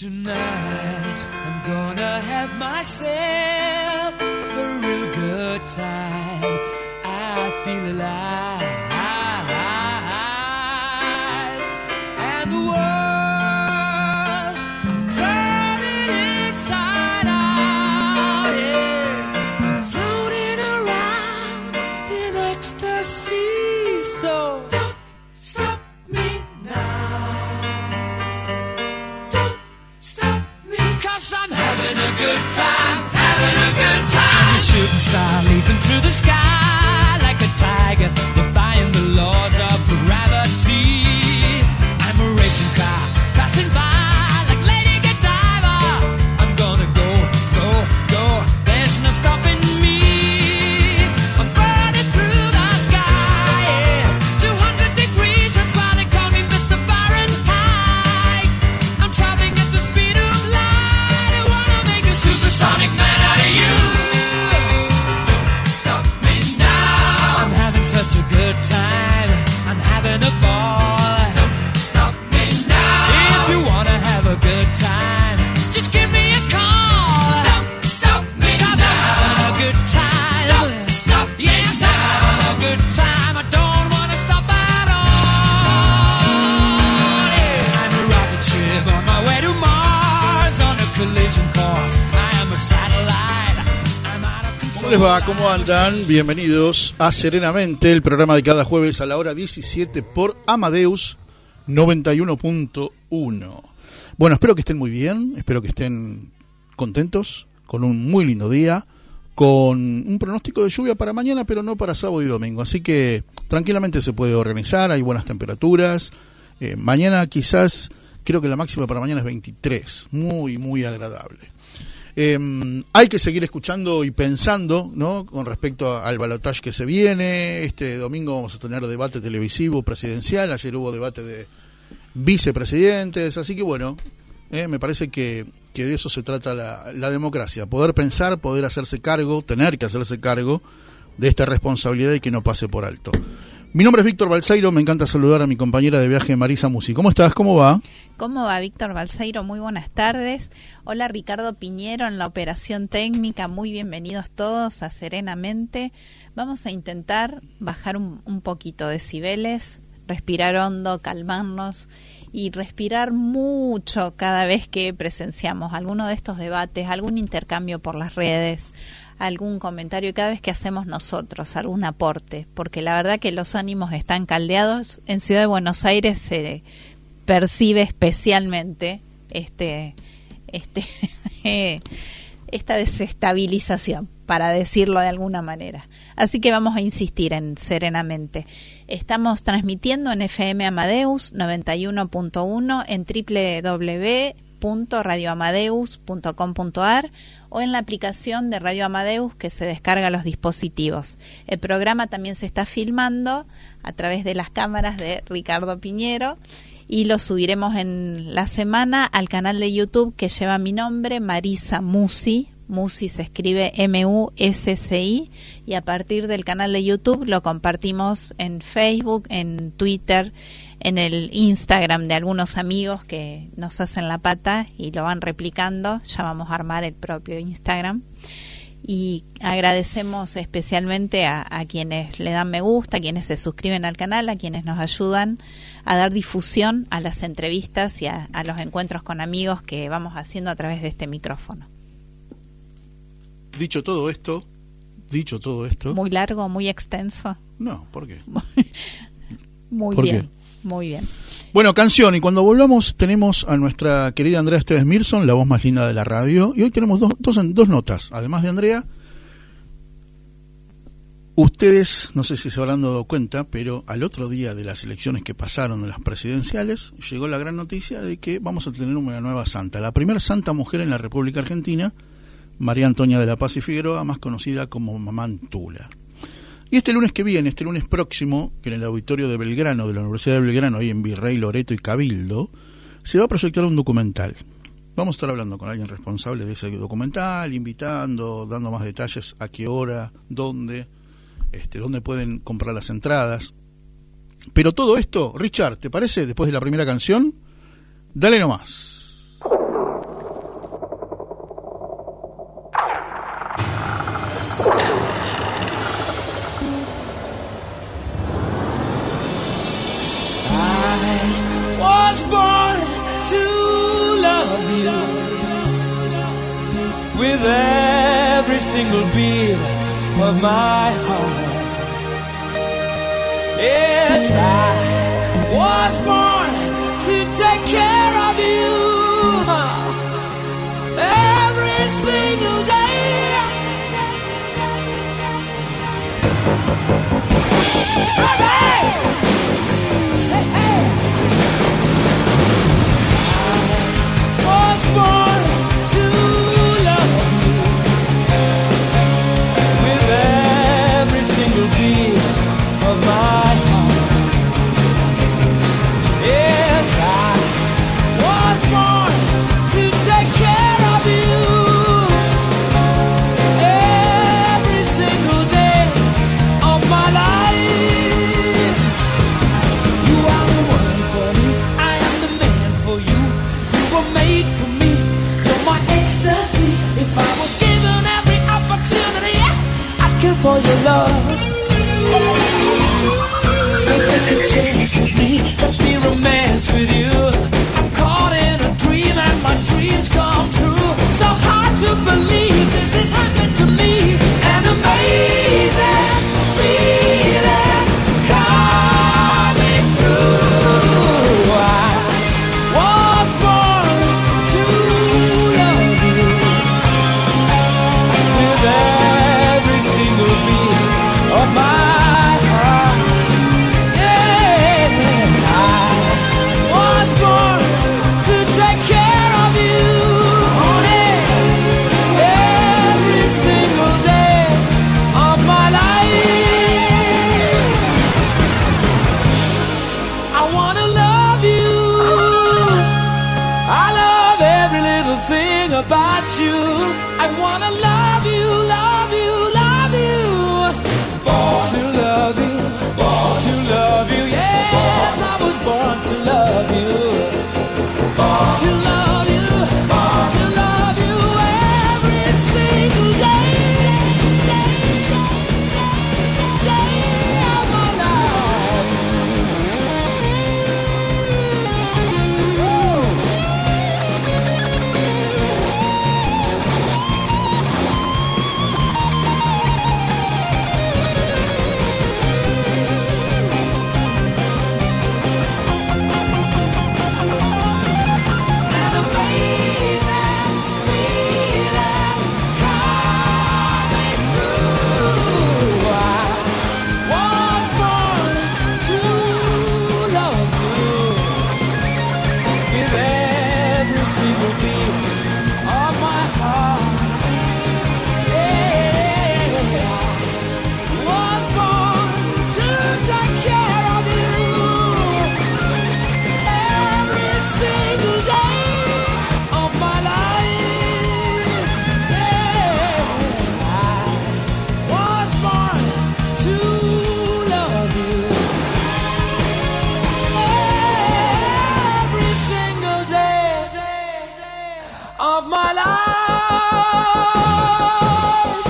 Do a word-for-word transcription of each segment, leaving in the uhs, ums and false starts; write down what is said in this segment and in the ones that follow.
Tonight I'm gonna have myself a real good time. I feel alive, and the world I'm turning inside out. Yeah, I'm floating around in ecstasy. So don't stop me now. I'm having a good time, having a good time. A shooting star leaping through the sky like a tiger, defying the laws of gravity. I'm a racing car passing by like Lady Godiva. I'm gonna go, go, go. There's no stopping me. I'm burning through the sky, yeah. two hundred degrees, that's why they call me Mister Fahrenheit. I'm traveling at the speed of light. Supersonic man out of you. Don't stop me now. I'm having such a good time. I'm having a ball. Don't stop me now. If you wanna have a good time, just give me a call. Don't stop me now. I'm having a good time. Don't stop me yes, now. I'm having a good time. I don't wanna stop at all. Yeah. I'm a rocket ship on my way to Mars on a collision course. ¿Cómo les va? ¿Cómo andan? Bienvenidos a Serenamente, el programa de cada jueves a la hora diecisiete por Amadeus noventa y uno punto uno. Bueno, espero que estén muy bien, espero que estén contentos, con un muy lindo día, con un pronóstico de lluvia para mañana, pero no para sábado y domingo. Así que tranquilamente se puede organizar, hay buenas temperaturas. Eh, mañana quizás, creo que la máxima para mañana es veintitrés, muy, muy agradable. Eh, hay que seguir escuchando y pensando, ¿no?, con respecto a, al balotaje que se viene. Este domingo vamos a tener debate televisivo presidencial, ayer hubo debate de vicepresidentes, así que bueno, eh, me parece que, que de eso se trata la, la democracia, poder pensar, poder hacerse cargo, tener que hacerse cargo de esta responsabilidad y que no pase por alto. Mi nombre es Víctor Balseiro, me encanta saludar a mi compañera de viaje Marisa Musi. ¿Cómo estás? ¿Cómo va? ¿Cómo va, Víctor Balseiro? Muy buenas tardes. Hola, Ricardo Piñero en la operación técnica. Muy bienvenidos todos a Serenamente. Vamos a intentar bajar un, un poquito decibeles, respirar hondo, calmarnos y respirar mucho cada vez que presenciamos alguno de estos debates, algún intercambio por las redes, algún comentario, cada vez que hacemos nosotros algún aporte, porque la verdad que los ánimos están caldeados. En Ciudad de Buenos Aires se percibe especialmente este este esta desestabilización, para decirlo de alguna manera. Así que vamos a insistir en Serenamente. Estamos transmitiendo en F M Amadeus noventa y uno punto uno, en doble u doble u doble u punto radio amadeus punto com punto a r o en la aplicación de Radio Amadeus que se descarga a los dispositivos. El programa también se está filmando a través de las cámaras de Ricardo Piñero y lo subiremos en la semana al canal de YouTube que lleva mi nombre, Marisa Musi. Musi se escribe M U S C I, y a partir del canal de YouTube lo compartimos en Facebook, en Twitter, en el Instagram de algunos amigos que nos hacen la pata y lo van replicando. Ya vamos a armar el propio Instagram. Y agradecemos especialmente a, a quienes le dan me gusta, a quienes se suscriben al canal, a quienes nos ayudan a dar difusión a las entrevistas y a, a los encuentros con amigos que vamos haciendo a través de este micrófono. Dicho todo esto, dicho todo esto... ¿Muy largo, muy extenso? No, ¿por qué? Muy ¿Por bien, qué? muy bien. Bueno, canción, y cuando volvamos tenemos a nuestra querida Andrea Esteves Mirson, la voz más linda de la radio, y hoy tenemos dos, dos, dos notas, además de Andrea. Ustedes, no sé si se habrán dado cuenta, pero al otro día de las elecciones que pasaron, de las presidenciales, llegó la gran noticia de que vamos a tener una nueva santa, la primera santa mujer en la República Argentina, María Antonia de la Paz y Figueroa, más conocida como Mamá Antula. Y este lunes que viene, este lunes próximo, que en el auditorio de Belgrano, de la Universidad de Belgrano, ahí en Virrey, Loreto y Cabildo, se va a proyectar un documental. Vamos a estar hablando con alguien responsable de ese documental, invitando, dando más detalles, a qué hora, dónde, este, dónde pueden comprar las entradas. Pero todo esto, Richard, ¿te parece? Después de la primera canción, dale nomás. love you with every single beat of my heart. Yes, I was born to take care of you every single day. Hey, hey, hey. I was born to love you with every single beat of my heart. Yes, I was born to take care of you every single day of my life. You are the one for me, I am the man for you. You were made for me, you're my ecstasy. If I was given every opportunity, I'd kill for your love. So take a chance with me, let me romance with you. I'm caught in a dream and my dreams come true. So hard to believe this is happening to me. An amazing feeling coming through. I was born to love you with every single beat of my about you. I wanna love you, love you, love you. Born to love you, born to love you. Yes, I was born to love you. Born to love you, born to love you every single day, day, day, day of my life. Woo. Of my life.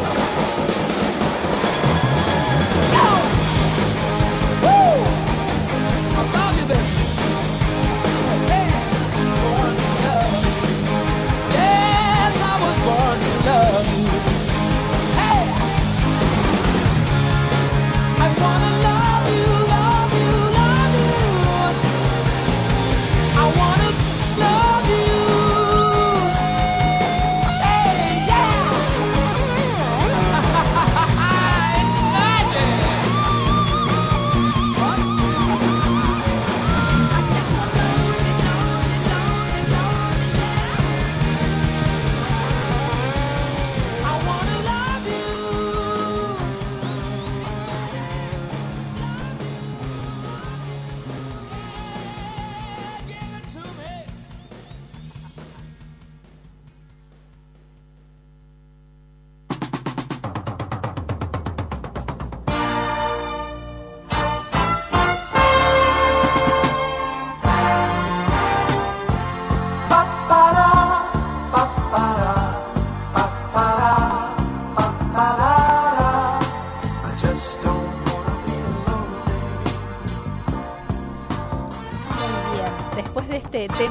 Go! Woo! I love you, baby. Hey, born to love you. Yes, I was born to love you. Hey, I wanna love you, love you, love you. I wanna love you.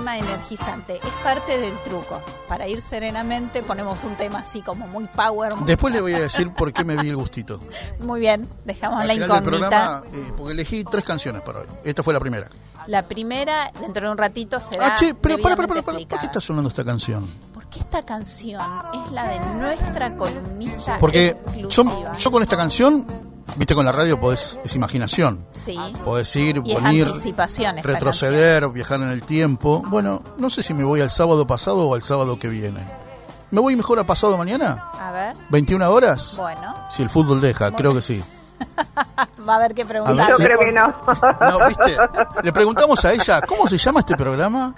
tema energizante. Es parte del truco. Para ir serenamente ponemos un tema así como muy power. Muy Después le voy a decir por qué me di el gustito. Muy bien, dejamos Al la final del incógnita. programa, eh, porque elegí tres canciones para hoy. Esta fue la primera. La primera, dentro de un ratito, será Ah, che, pero para, para, debidamente para, para, ¿por qué explicada. está sonando esta canción? Porque esta canción es la de nuestra columnista Porque yo, exclusiva. yo con esta canción, viste, con la radio podés, es imaginación. Sí. Podés ir, Y es venir, anticipación esta retroceder, viajar en el tiempo. Bueno, no sé si me voy al sábado pasado o al sábado que viene. ¿Me voy mejor a pasado mañana? A ver, ¿veintiuna horas? bueno, Si el fútbol deja, creo que sí. va a haber que A preguntar. ver, Yo le- creo que no. No, viste, le preguntamos a ella, ¿cómo se llama este programa?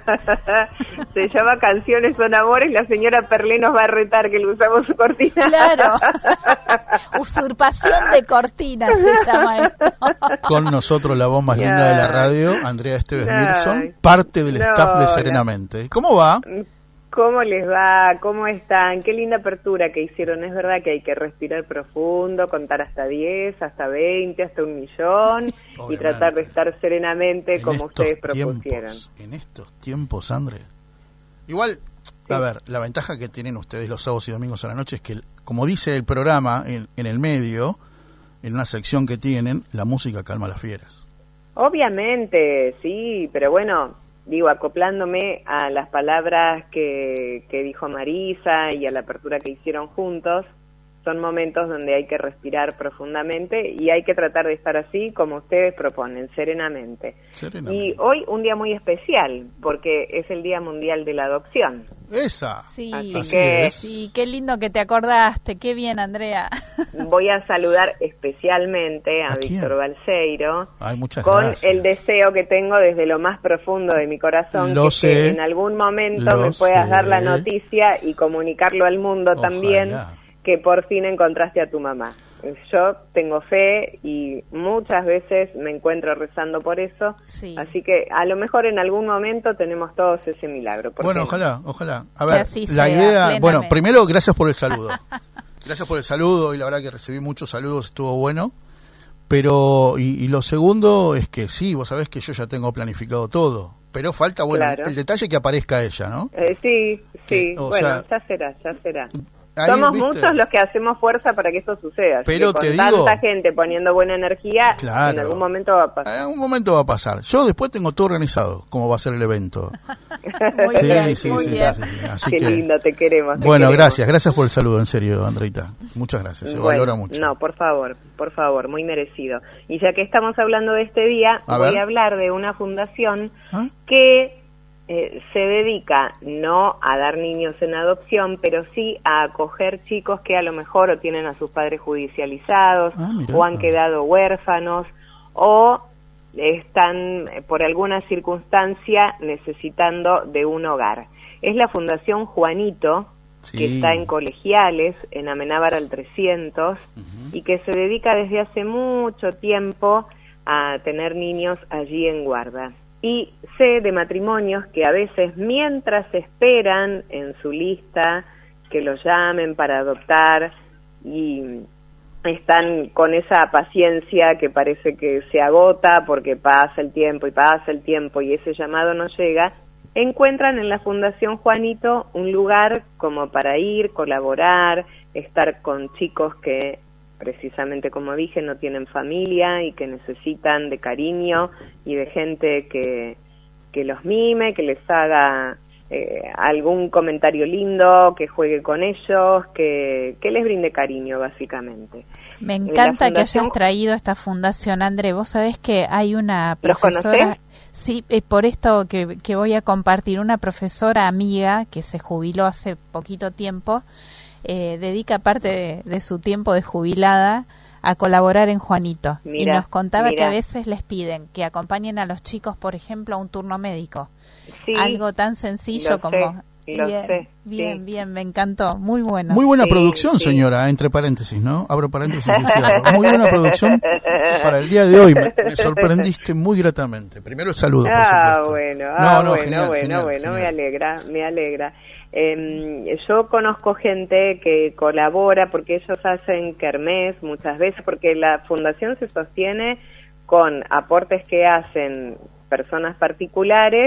Se llama Canciones son Amores. La señora Perlé nos va a retar que le usamos su cortina. Claro. Usurpación de cortinas se llama esto. Con nosotros la voz más linda de la radio, Andrea Esteves Ay. Nilsson, parte del No, staff de no. Serenamente. ¿Cómo va? ¿Cómo les va? ¿Cómo están? Qué linda apertura que hicieron. Es verdad que hay que respirar profundo, contar hasta diez, hasta veinte, hasta un millón y Obviamente. tratar de estar serenamente En como estos ustedes propusieron. tiempos, en estos tiempos, André. Igual, a ver, la ventaja que tienen ustedes los sábados y domingos a la noche es que, como dice el programa en, en el medio, en una sección que tienen, la música calma a las fieras. Obviamente, sí, pero bueno, digo, acoplándome a las palabras que, que dijo Marisa y a la apertura que hicieron juntos, son momentos donde hay que respirar profundamente y hay que tratar de estar así como ustedes proponen, serenamente. Serenamente. Y hoy un día muy especial, porque es el Día Mundial de la Adopción. Esa. Sí, Así Así que es. sí, qué lindo que te acordaste. Qué bien, Andrea. voy a saludar especialmente a, ¿A quién? Víctor Balseiro, Ay, muchas con gracias. el deseo que tengo desde lo más profundo de mi corazón, Lo que, sé, que en algún momento lo me puedas sé. dar la noticia y comunicarlo al mundo Ojalá. también, que por fin encontraste a tu mamá. Yo tengo fe y muchas veces me encuentro rezando por eso, Sí. así que a lo mejor en algún momento tenemos todos ese milagro. ¿por Bueno, qué no? ojalá, ojalá. A Que ver, así la sea, idea, plenamente. bueno, primero gracias por el saludo. Gracias por el saludo y la verdad que recibí muchos saludos, estuvo bueno. Pero, y, y lo segundo es que sí, vos sabés que yo ya tengo planificado todo. Pero falta, bueno, Claro. el detalle que aparezca ella, ¿no? Eh, sí, sí, Que, o bueno, sea, ya será, ya será. Ahí, Somos ¿viste? muchos los que hacemos fuerza para que esto suceda. Así Pero que te con digo- tanta gente poniendo buena energía, Claro. en algún momento va a pasar. En algún momento va a pasar. Yo después tengo todo organizado, cómo va a ser el evento. Muy Sí, bien, sí, muy sí, bien. sí, sí, sí. Así Qué que, lindo, te queremos. te bueno, queremos. gracias, gracias por el saludo, en serio, Andreita. Muchas gracias, se Bueno, valora mucho. No, por favor, por favor, muy merecido. Y ya que estamos hablando de este día, A voy ver. a hablar de una fundación ¿Ah? que eh, se dedica no a dar niños en adopción, pero sí a acoger chicos que a lo mejor o tienen a sus padres judicializados Ah, mirá. o han quedado huérfanos o están eh, por alguna circunstancia necesitando de un hogar. Es la Fundación Juanito, Sí. que está en Colegiales, en Amenábar al trescientos, y que se dedica desde hace mucho tiempo a tener niños allí en guarda. Y sé de matrimonios que a veces, mientras esperan en su lista que los llamen para adoptar, y están con esa paciencia que parece que se agota porque pasa el tiempo y pasa el tiempo y ese llamado no llega, encuentran en la Fundación Juanito un lugar como para ir, colaborar, estar con chicos que precisamente como dije no tienen familia y que necesitan de cariño y de gente que, que los mime, que les haga eh, algún comentario lindo, que juegue con ellos, que, que les brinde cariño básicamente. Me Eh, la encanta que fundación- hayas traído esta fundación, André. Vos sabés que hay una ¿Los profesora... conocés? Sí, eh, por esto que, que voy a compartir, una profesora amiga que se jubiló hace poquito tiempo, eh, dedica parte de, de su tiempo de jubilada a colaborar en Juanito. y Mira, nos contaba que mira. a veces les piden que acompañen a los chicos, por ejemplo, a un turno médico. Sí, Algo tan sencillo lo como... sé, lo bien, sé, bien, sí. bien, me encantó, muy bueno. Muy buena Sí, producción, sí. señora, entre paréntesis, ¿no? Abro paréntesis y cierro. Muy buena producción para el día de hoy. Me, me sorprendiste muy gratamente. Primero el saludo, por Ah, supuesto. bueno, No, ah, no, bueno, genial, bueno, genial, bueno, me genial. alegra, me alegra. Eh, yo conozco gente que colabora porque ellos hacen kermés muchas veces, porque la fundación se sostiene con aportes que hacen personas particulares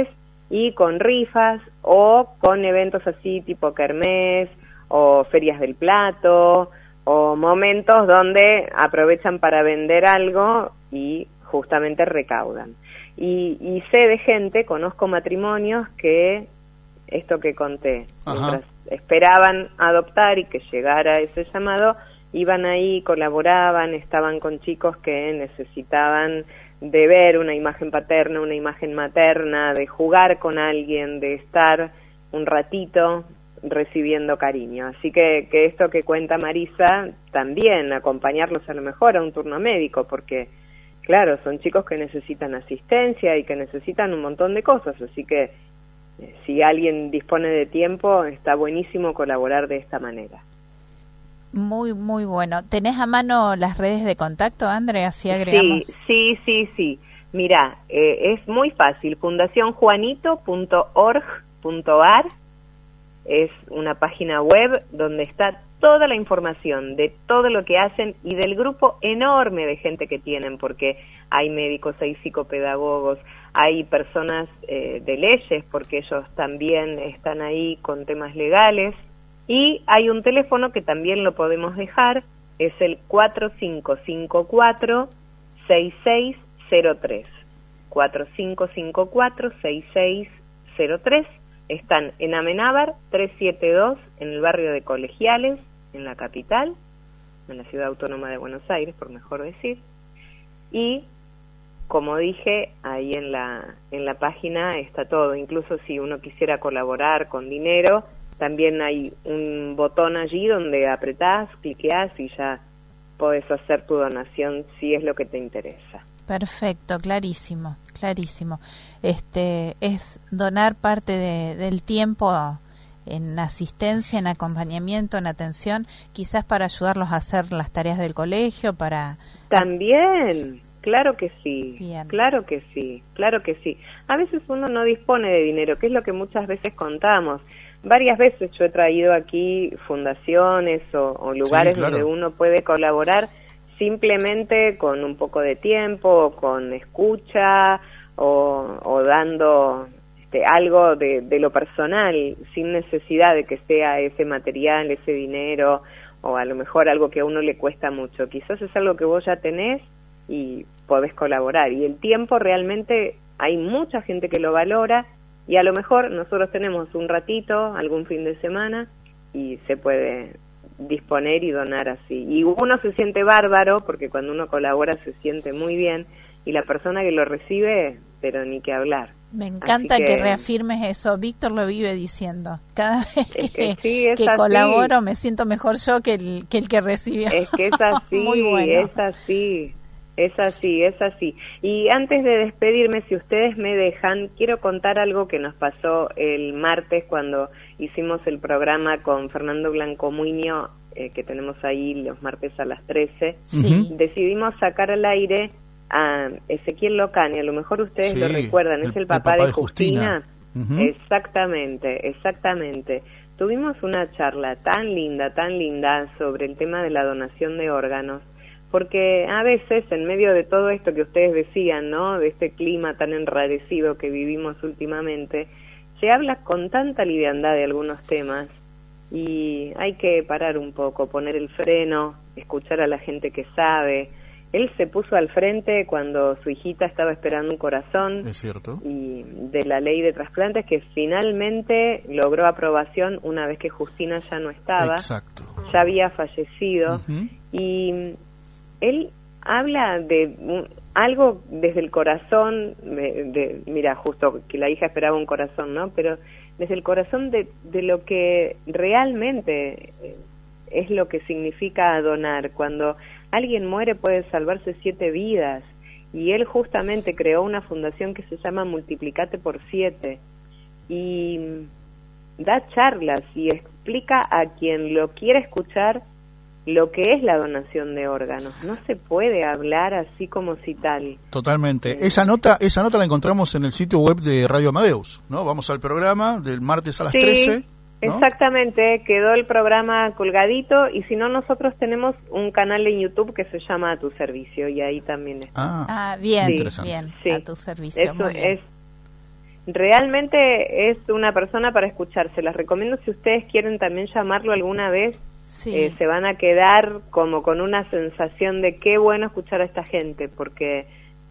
y con rifas o con eventos así tipo kermés o ferias del plato o momentos donde aprovechan para vender algo y justamente recaudan. Y, y sé de gente, conozco matrimonios que esto que conté, Ajá. mientras esperaban adoptar y que llegara ese llamado, iban ahí, colaboraban, estaban con chicos que necesitaban de ver una imagen paterna, una imagen materna, de jugar con alguien, de estar un ratito recibiendo cariño. Así que, que esto que cuenta Marisa, también acompañarlos a lo mejor a un turno médico, porque claro, son chicos que necesitan asistencia y que necesitan un montón de cosas, así que eh, si alguien dispone de tiempo, está buenísimo colaborar de esta manera. Muy, muy bueno. ¿Tenés a mano las redes de contacto, Andrea? Así agregamos. Sí, sí, sí, sí. Mirá, eh, es muy fácil. fundación juanito punto org punto ar es una página web donde está toda la información de todo lo que hacen y del grupo enorme de gente que tienen, porque hay médicos, hay psicopedagogos, hay personas eh, de leyes, porque ellos también están ahí con temas legales. Y hay un teléfono que también lo podemos dejar, es el cuatro cinco cinco cuatro, seis seis cero tres. cuatro cinco cinco cuatro, seis seis cero tres. Están en Amenábar trescientos setenta y dos, en el barrio de Colegiales, en la capital, en la ciudad autónoma de Buenos Aires, por mejor decir. Y, como dije, ahí en la, en la página está todo. Incluso si uno quisiera colaborar con dinero, también hay un botón allí donde apretás, cliqueás y ya podés hacer tu donación si es lo que te interesa. Perfecto, clarísimo, clarísimo. Este es donar parte de, del tiempo en asistencia, en acompañamiento, en atención, quizás para ayudarlos a hacer las tareas del colegio, para... También, claro que sí, Bien. claro que sí, claro que sí. A veces uno no dispone de dinero, que es lo que muchas veces contamos. Varias veces yo he traído aquí fundaciones o, o lugares sí, claro. donde uno puede colaborar simplemente con un poco de tiempo, con escucha o, o dando este, algo de, de lo personal, sin necesidad de que sea ese material, ese dinero o a lo mejor algo que a uno le cuesta mucho. Quizás es algo que vos ya tenés y podés colaborar. Y el tiempo realmente hay mucha gente que lo valora. Y a lo mejor nosotros tenemos un ratito, algún fin de semana, y se puede disponer y donar así. Y uno se siente bárbaro, porque cuando uno colabora se siente muy bien, y la persona que lo recibe, pero ni que hablar. Me encanta que, que reafirmes eso. Víctor lo vive diciendo. Cada vez que, que, sí, que colaboro me siento mejor yo que el que, el que recibió. Es que es así, muy bueno. es así. Es así, es así. Y antes de despedirme, si ustedes me dejan, quiero contar algo que nos pasó el martes cuando hicimos el programa con Fernando Blanco Muño, eh, que tenemos ahí los martes a las trece. Sí. Decidimos sacar al aire a Ezequiel Locani, a lo mejor ustedes sí, lo recuerdan, el, es el papá, el papá de, de Justina. Justina. Uh-huh. Exactamente, exactamente. Tuvimos una charla tan linda, tan linda sobre el tema de la donación de órganos. Porque a veces, en medio de todo esto que ustedes decían, ¿no?, de este clima tan enrarecido que vivimos últimamente, se habla con tanta liviandad de algunos temas y hay que parar un poco, poner el freno, escuchar a la gente que sabe. Él se puso al frente cuando su hijita estaba esperando un corazón. Es cierto. Y de la ley de trasplantes que finalmente logró aprobación una vez que Justina ya no estaba. Exacto. Ya había fallecido. Uh-huh. Y él habla de un, algo desde el corazón, de, de, mira, justo que la hija esperaba un corazón, ¿no? Pero desde el corazón de, de lo que realmente es lo que significa donar. Cuando alguien muere puede salvarse siete vidas, y él justamente creó una fundación que se llama Multiplicate por siete, y da charlas y explica a quien lo quiera escuchar lo que es la donación de órganos. No se puede hablar así como si tal. Totalmente. Esa nota esa nota la encontramos en el sitio web de Radio Amadeus, ¿no? Vamos al programa del martes a las sí, trece. ¿no? Exactamente, quedó el programa colgadito, y si no, nosotros tenemos un canal en YouTube que se llama A Tu Servicio, y ahí también está. Ah, ah bien, sí. bien, sí. A Tu Servicio. Eso muy bien. es realmente es una persona para escucharse. Les recomiendo, si ustedes quieren también llamarlo alguna vez, Sí. eh, se van a quedar como con una sensación de qué bueno escuchar a esta gente, porque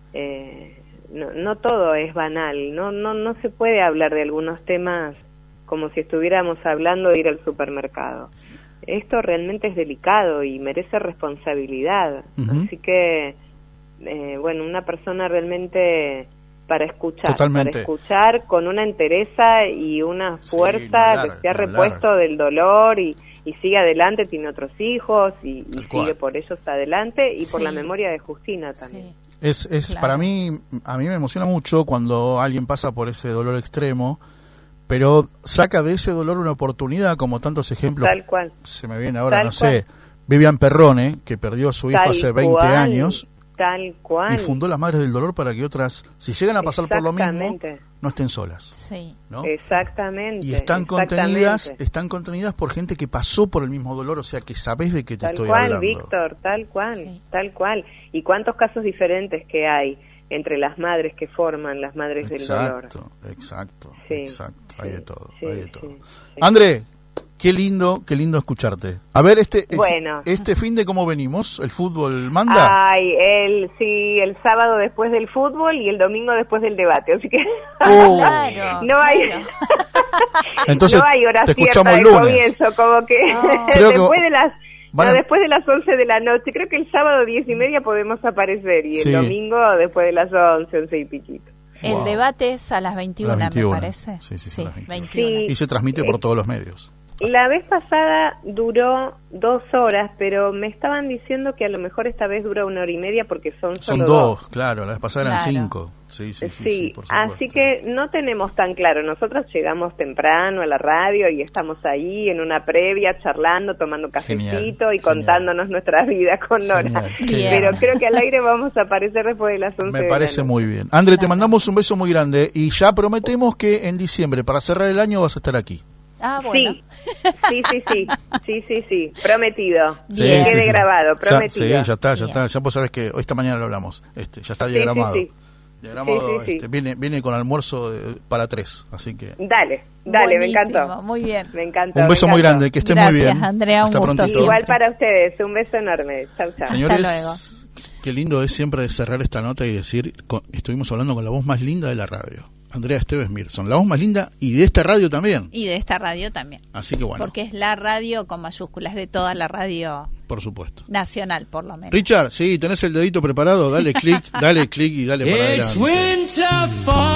eh, no, no todo es banal, no, no, no se puede hablar de algunos temas como si estuviéramos hablando de ir al supermercado. Esto realmente es delicado y merece responsabilidad. Uh-huh. Así que, eh, bueno, una persona realmente para escuchar, Totalmente. para escuchar con una entereza y una Sí, fuerza, ni hablar, que se ha ni hablar. repuesto del dolor y, y sigue adelante, tiene otros hijos y, y Tal cual. sigue por ellos adelante y por Sí. la memoria de Justina también. Sí. Es, es Claro. para mí, a mí me emociona mucho cuando alguien pasa por ese dolor extremo, pero saca de ese dolor una oportunidad, como tantos ejemplos. Tal cual. Se me viene ahora, Tal no sé, Vivian Perrone, que perdió a su hijo Tal hace veinte cual, años Tal cual. y fundó las Madres del Dolor para que otras, si llegan a pasar por lo mismo, Exactamente. no estén solas, Sí. ¿no? Exactamente. Y están exactamente. contenidas, están contenidas por gente que pasó por el mismo dolor, o sea que sabés de qué te Tal estoy cual, hablando. Víctor, tal cual, Sí. tal cual. Y cuántos casos diferentes que hay entre las madres que forman las madres del dolor. Exacto, exacto, Sí, exacto, hay sí, de todo, sí, hay de sí, todo. sí. André, qué lindo, qué lindo escucharte. A ver, este, es- Bueno. este fin de cómo venimos, el fútbol manda. Ay, el, sí, el sábado después del fútbol y el domingo después del debate, así que Oh. Claro, no hay claro. Entonces, no hay hora te cierta escuchamos de el lunes. comienzo, como que No. Creo que después de las van no, a- después de las once de la noche, creo que el sábado diez y media podemos aparecer y Sí. el domingo después de las once, once y piquito. El Wow. debate es a las veintiuna, A las veintiuna. me parece. Sí, sí, sí, a las veintiuna. veintiuna. Sí. Y se transmite por todos los medios. La vez pasada duró dos horas, pero me estaban diciendo que a lo mejor esta vez dura una hora y media porque son Son solo dos, claro, la vez pasada eran Claro. cinco. Sí, sí, sí, Sí, sí, por supuesto. así que no tenemos tan claro. Nosotros llegamos temprano a la radio y estamos ahí en una previa charlando, tomando cafecito Genial, y genial. contándonos nuestras vidas con Nora. Genial, qué Bien. Pero creo que al aire vamos a aparecer después de las once Me de la parece noche. muy bien. André, te mandamos un beso muy grande y ya prometemos que en diciembre, para cerrar el año, vas a estar aquí. Ah, bueno. Sí, sí, sí, sí, sí, sí, sí, prometido. Sí, Que sí, quede sí. grabado, Ya, prometido. sí, ya está, ya Bien. está. Ya vos sabés que hoy esta mañana lo hablamos. Este, ya está Sí, diagramado. sí, sí. Diagramado, Sí, sí, sí. este, viene, viene con almuerzo de- para tres, así que Dale, dale, me Buenísimo, encantó. Muy bien. Me encantó. un beso me muy encantó. grande, que estés Gracias, muy bien. Andrea, un Hasta gusto prontito. siempre. Igual para ustedes, un beso enorme. Chau, chau. Señores, luego. qué lindo es siempre cerrar esta nota y decir, con- estuvimos hablando con la voz más linda de la radio, Andrea Esteves Mirson, la voz más linda y de esta radio también. Y de esta radio también. Así que bueno, Porque es la radio con mayúsculas de toda la radio por supuesto. nacional, por lo menos. Richard, sí, tenés el dedito preparado, dale clic, dale clic y dale para It's adelante. winter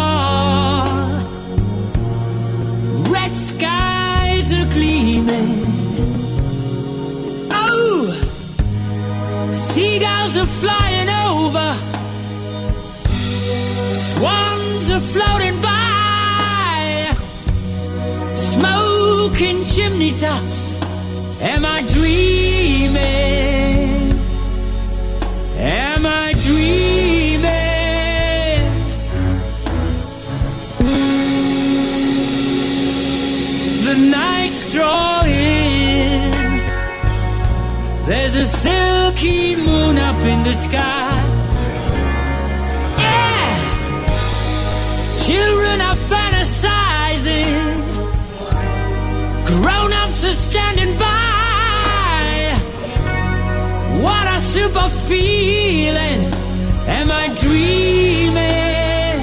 fall. Red skies are gleaming. Oh, seagulls are flying over. Swans are floating by. Smoking chimney tops. Am I dreaming? Am I dreaming? The night's drawing. There's a silky moon up in the sky. Yeah! Children are fantasizing. Grown-ups are standing by. What a super feeling. Am I dreaming?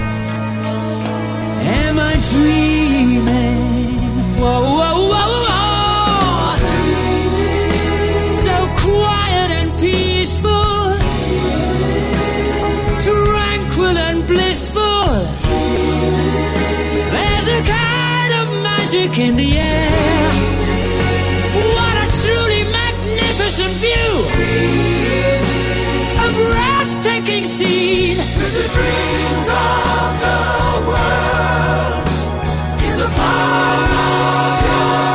Am I dreaming? Whoa, whoa, whoa, whoa. So quiet and peaceful. Tranquil and blissful. There's a kind of magic in the air. What a truly magnificent view. A breathtaking scene. The dreams of the world in the palm of your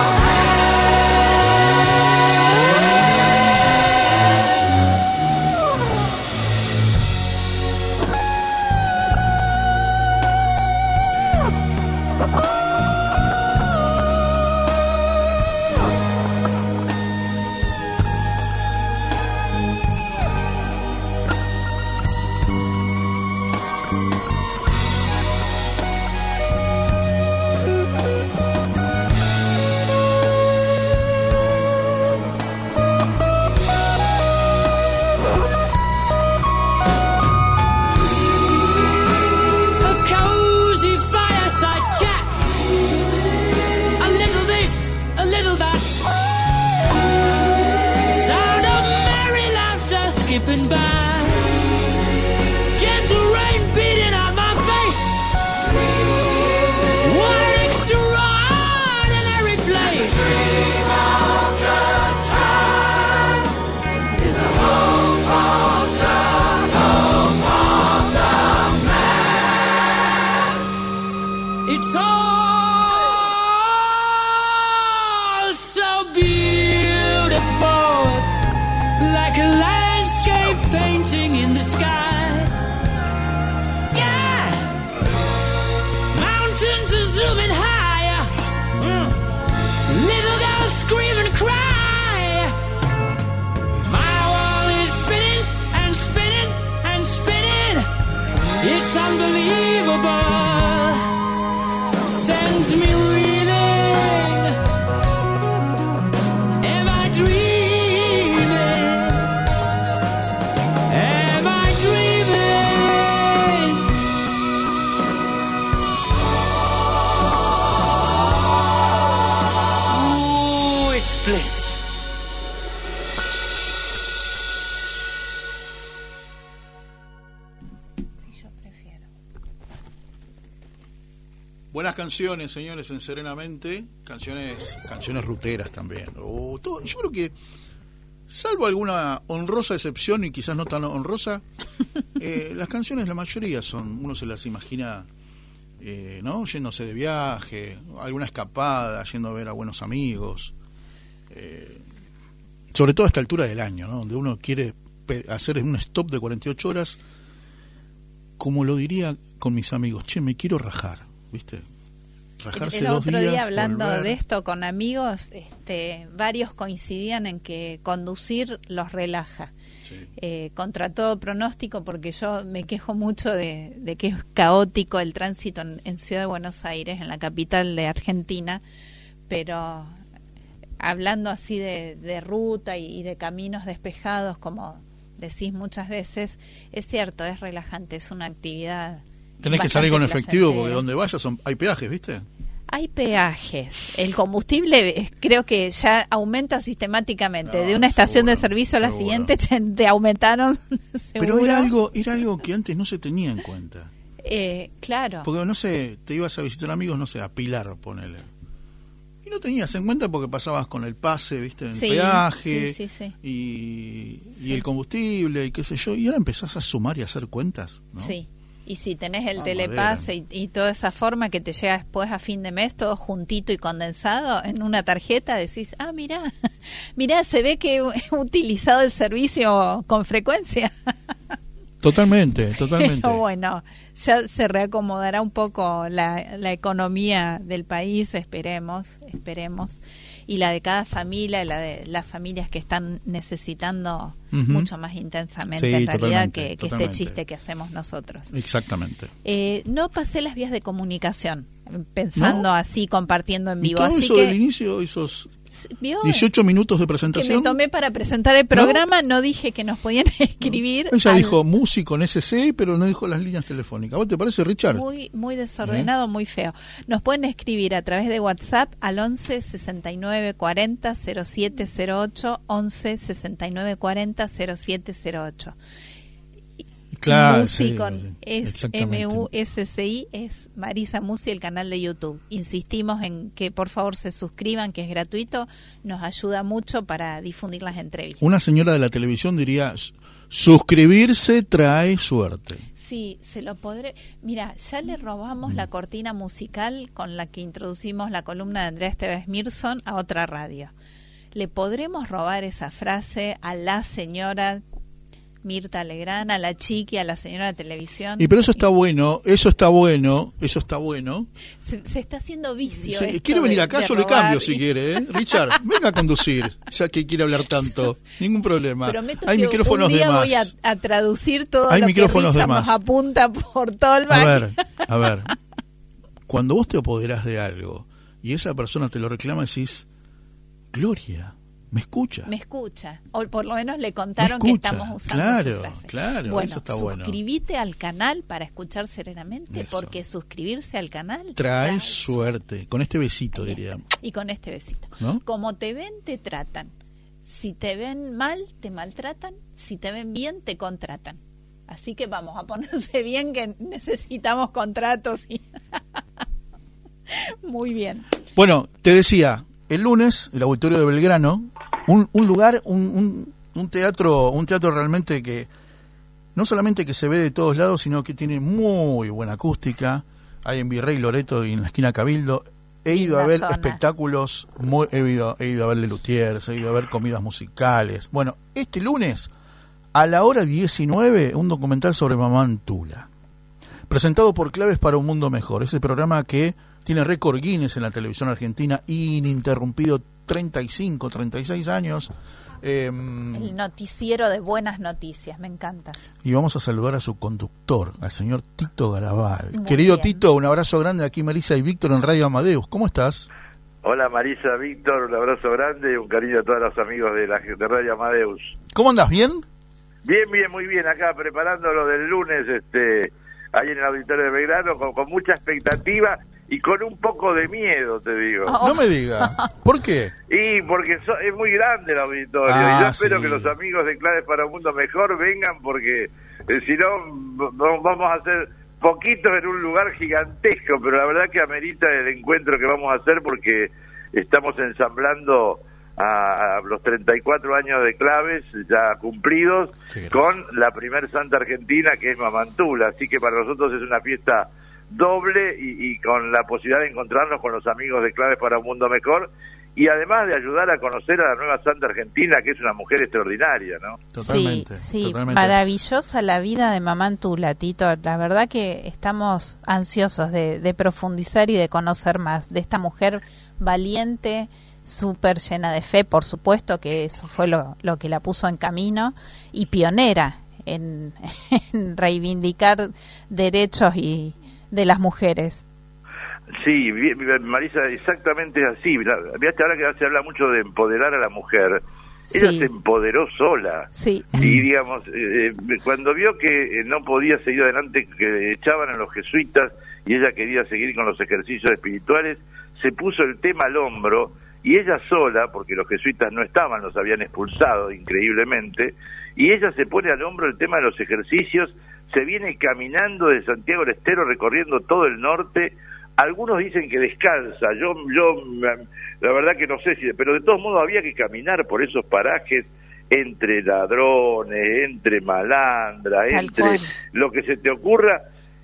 hand. skipping by. Gentle rain beating on my face. What an extraordinary place. Dream of the child is the hope of the hope of the man. It's all so beautiful, like a landscape painting in the sky. Zooming higher, mm. Little girls scream and cry. My world is spinning and spinning and spinning. It's unbelievable. Sends me reeling. Am I dreaming? Am I dreaming? Bliss. Buenas canciones, señores, en Serenamente, canciones, canciones ruteras también. O todo, yo creo que, salvo alguna honrosa excepción y quizás no tan honrosa, eh, las canciones, la mayoría son, uno se las imagina, eh, ¿no? Yéndose de viaje, alguna escapada, yendo a ver a buenos amigos. Eh, sobre todo a esta altura del año, ¿no? Donde uno quiere pe- hacer un stop de cuarenta y ocho horas, como lo diría con mis amigos, che, me quiero rajar, ¿viste? Rajarse el, el dos otro días, día hablando volver. de esto con amigos, este, varios coincidían en que conducir los relaja. Sí. Eh, contra todo pronóstico, porque yo me quejo mucho de, de que es caótico el tránsito en, en Ciudad de Buenos Aires, en la capital de Argentina, pero hablando así de, de ruta y, y de caminos despejados, como decís muchas veces, es cierto, es relajante, es una actividad. Tenés que salir con efectivo porque donde vayas son, hay peajes, ¿viste? Hay peajes. El combustible eh, creo que ya aumenta sistemáticamente. No, de una estación seguro, de servicio a la seguro. siguiente te, te aumentaron. Pero era algo, era algo que antes no se tenía en cuenta. Eh, claro. Porque, no sé, te ibas a visitar amigos, no sé, a Pilar, ponele. Y no tenías en cuenta porque pasabas con el pase, ¿viste? En el Sí, peaje sí, sí, sí. Y, Sí. y el combustible y qué sé yo. Y ahora empezás a sumar y a hacer cuentas, ¿no? Sí. Y si tenés el Ah, telepase y, y toda esa forma que te llega después a fin de mes, todo juntito y condensado en una tarjeta, decís, ah, mirá, mirá, se ve que he utilizado el servicio con frecuencia. Totalmente, totalmente. Pero bueno, ya se reacomodará un poco la, la economía del país, esperemos, esperemos, y la de cada familia, la de las familias que están necesitando Ujú. mucho más intensamente Sí, en realidad totalmente, que, que este totalmente. chiste que hacemos nosotros. Exactamente. Eh, no pasé las vías de comunicación, pensando ¿No? así, compartiendo en ¿Y vivo, todo así eso que del inicio, esos ¿vio? dieciocho minutos de que presentación? me tomé para presentar el programa, no, dije que nos podían escribir. Ella al- dijo músico en S C, pero no dijo las líneas telefónicas. ¿Vos te parece, Richard? Muy, muy desordenado, muy feo. Nos pueden escribir a través de WhatsApp al once sesenta y nueve cuarenta cero siete cero ocho, once sesenta y nueve cuarenta cero siete cero ocho. Claro, Musi sí, con sí, es exactamente. M U S C I, es Marisa Musi, el canal de YouTube. Insistimos en que por favor se suscriban, que es gratuito, nos ayuda mucho para difundir las entrevistas. Una señora de la televisión diría, suscribirse trae suerte. Sí, se lo podré. Mira, ya le robamos la cortina musical con la que introducimos la columna de Andrea Esteves Mirson a otra radio. ¿Le podremos robar esa frase a la señora Mirta Legrand, a la chiqui, a la señora de televisión? Y pero eso está bueno, eso está bueno, eso está bueno. Se, se está haciendo vicio. Sí, esto ¿quiere venir de- acá? de Yo le robar cambio y- si quiere, ¿eh? Richard, venga a conducir, ya que quiere hablar tanto. Ningún problema. Prometo Hay que micrófonos un día de más. voy a, a traducir todo Hay lo que micrófonos de Richard nos más. apunta por todo el A baño. ver, a ver. Cuando vos te apoderás de algo y esa persona te lo reclama, decís, Gloria, ¿me escucha? Me escucha, o por lo menos le contaron Me que escucha, estamos usando claro, su frase. claro, bueno, eso está bueno. suscribite al canal para escuchar serenamente, Eso. porque suscribirse al canal Trae suerte. Con este besito, Ahí diría. está. Y con este besito. ¿No? Como te ven, te tratan. si te ven mal, te maltratan, si te ven bien, te contratan. Así que vamos a ponerse bien, que necesitamos contratos. Y muy bien. Bueno, te decía, el lunes, el Auditorio de Belgrano, un, un lugar, un, un, un teatro, un teatro realmente que no solamente que se ve de todos lados, sino que tiene muy buena acústica. Hay en Virrey Loreto y en la esquina Cabildo. He ido a ver zona. espectáculos, muy, he, ido, he ido a ver Lelutiers, he ido a ver comidas musicales. Bueno, este lunes, a la hora diecinueve, un documental sobre Mamán Tula, presentado por Claves para un Mundo Mejor. Ese programa que tiene récord Guinness en la televisión argentina, ininterrumpido, treinta y cinco, treinta y seis años. Eh, el noticiero de buenas noticias, me encanta. Y vamos a saludar a su conductor, al señor Tito Garabal. Muy Querido bien. Tito, un abrazo grande aquí, Marisa y Víctor en Radio Amadeus. ¿Cómo estás? Hola Marisa, Víctor, un abrazo grande y un cariño a todos los amigos de, la, de Radio Amadeus. ¿Cómo andas? ¿Bien? Bien, bien, muy bien, acá preparando lo del lunes, este, ahí en el Auditorio de Belgrano, con, con mucha expectativa y con un poco de miedo, te digo. Oh. No me diga. ¿Por qué? Y porque so, es muy grande el auditorio, ah, y yo espero sí. que los amigos de Claves para un Mundo Mejor vengan, porque eh, si no, vamos a hacer poquitos en un lugar gigantesco, pero la verdad que amerita el encuentro que vamos a hacer, porque estamos ensamblando a, a los treinta y cuatro años de Claves ya cumplidos, sí, con la primer santa argentina, que es Mamán Tula, así que para nosotros es una fiesta doble y, y con la posibilidad de encontrarnos con los amigos de Claves para un Mundo Mejor, y además de ayudar a conocer a la nueva santa argentina, que es una mujer extraordinaria, ¿no? Totalmente. Sí, sí, totalmente. Maravillosa la vida de Mamán Tula, Tito. La verdad que estamos ansiosos de, de profundizar y de conocer más de esta mujer valiente, súper llena de fe, por supuesto, que eso fue lo, lo que la puso en camino, y pionera en, en reivindicar derechos y de las mujeres. Sí, Marisa, exactamente así. Viste, ahora que se habla mucho de empoderar a la mujer, sí. Ella se empoderó sola. Sí. Y digamos, eh, cuando vio que no podía seguir adelante, que echaban a los jesuitas y ella quería seguir con los ejercicios espirituales, se puso el tema al hombro, y ella sola, porque los jesuitas no estaban, los habían expulsado increíblemente, y ella se pone al hombro el tema de los ejercicios, se viene caminando de Santiago del Estero, recorriendo todo el norte. Algunos dicen que descalza, yo yo la verdad que no sé si, pero de todos modos había que caminar por esos parajes, entre ladrones, entre malandras, Tal entre cual. Lo que se te ocurra.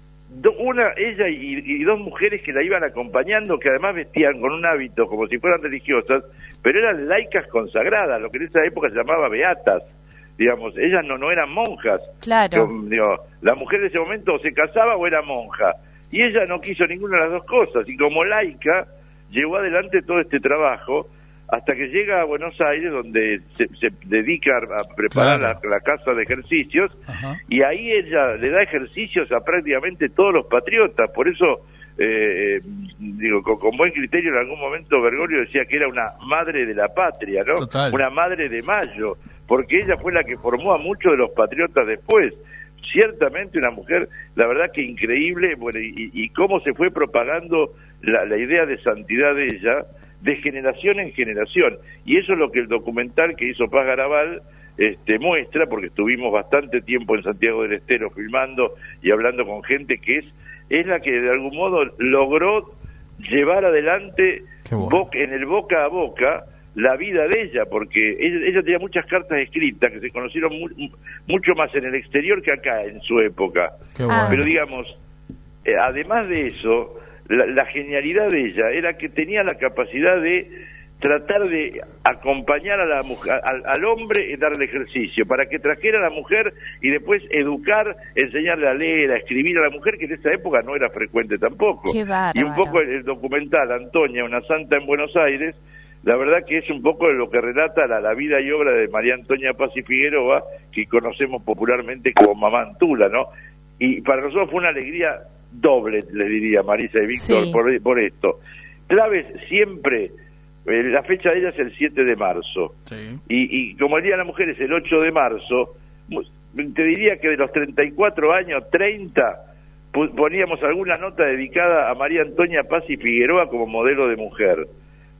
Una, ella y, y dos mujeres que la iban acompañando, que además vestían con un hábito como si fueran religiosas, pero eran laicas consagradas, lo que en esa época se llamaba beatas. Digamos, ellas no no eran monjas. Claro. Yo, digo, la mujer de ese momento o se casaba o era monja, y ella no quiso ninguna de las dos cosas, y como laica llevó adelante todo este trabajo hasta que llega a Buenos Aires, donde se, se dedica a preparar claro. la, la casa de ejercicios. Ajá. Y ahí ella le da ejercicios a prácticamente todos los patriotas. Por eso, eh, digo, con, con buen criterio, en algún momento Bergoglio decía que era una madre de la patria, ¿no? Total. Una madre de Mayo, porque ella fue la que formó a muchos de los patriotas después. Ciertamente una mujer, la verdad que increíble, bueno, y, y cómo se fue propagando la, la idea de santidad de ella, de generación en generación. Y eso es lo que el documental que hizo Paz Garabal este, muestra, porque estuvimos bastante tiempo en Santiago del Estero filmando y hablando con gente que es, es la que de algún modo logró llevar adelante bueno. boca, en el boca a boca la vida de ella, porque ella, ella tenía muchas cartas escritas que se conocieron mu mucho más en el exterior que acá en su época. Bueno. Pero digamos, eh, además de eso, la, la genialidad de ella era que tenía la capacidad de tratar de acompañar a la mujer, al, al hombre y darle ejercicio, para que trajera a la mujer y después educar, enseñarle a leer, a escribir a la mujer, que en esa época no era frecuente tampoco. Qué bárbaro. Y un poco el, el documental Antonia, una santa en Buenos Aires, la verdad que es un poco lo que relata la, la vida y obra de María Antonia Paz y Figueroa, que conocemos popularmente como Mamán Tula, ¿no? Y para nosotros fue una alegría doble, les diría Marisa y Víctor, sí. por, por esto. Claves siempre, eh, la fecha de ella es el siete de marzo, sí. y, y como el Día de la Mujer es el ocho de marzo, te diría que de los treinta y cuatro años, treinta, poníamos alguna nota dedicada a María Antonia Paz y Figueroa como modelo de mujer.